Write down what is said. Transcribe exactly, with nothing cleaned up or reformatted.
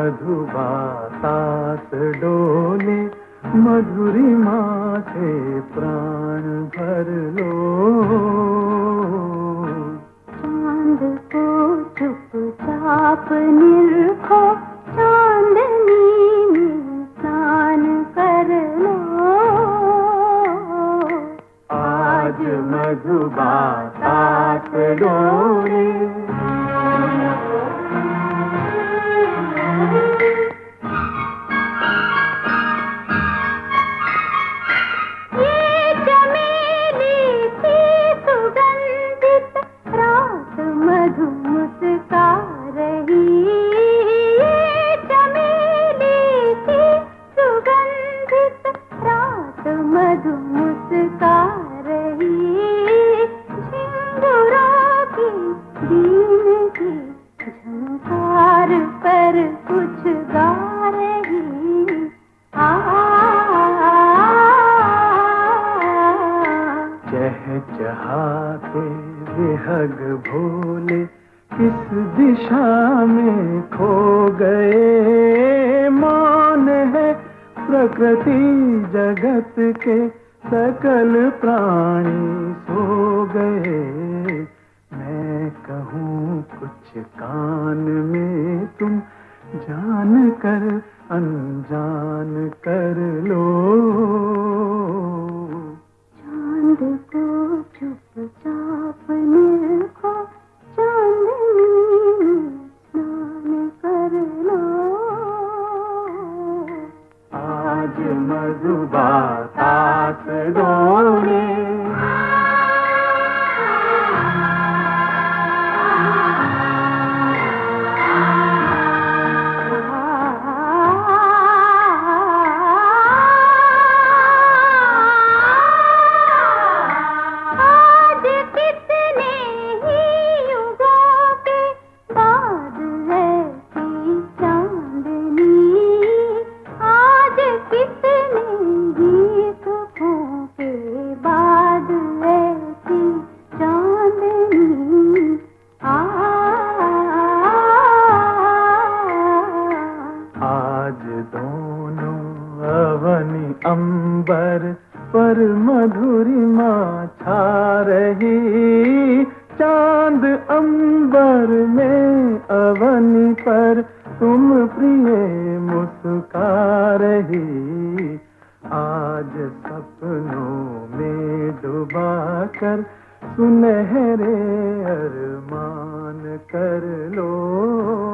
मधुबातात डोले, मधुरिमा से प्राण भर लो। चांद को चुपचाप निरखो, चांदनी में स्नान कर लो। आज मधुबातात डोले। पर कुछ गा रही आ, चहचहाते विहग भोले, किस दिशा में खो गए। मौन है प्रकृति जगत के, सकल प्राणी सो गए। मैं कहूँ कुछ कान में, तुम जान कर अनजान कर लो। चांद को चुपचाप निरखो, चांदनी में स्नान कर लो। आज मधुबातात डोले। आज दोनों अवनि अंबर पर मधुरिमा छा रही। चांद अंबर में अवनि पर तुम प्रिय मुस्का रही। आज सपनों में डुबा कर सुनहरे अरमान कर लो।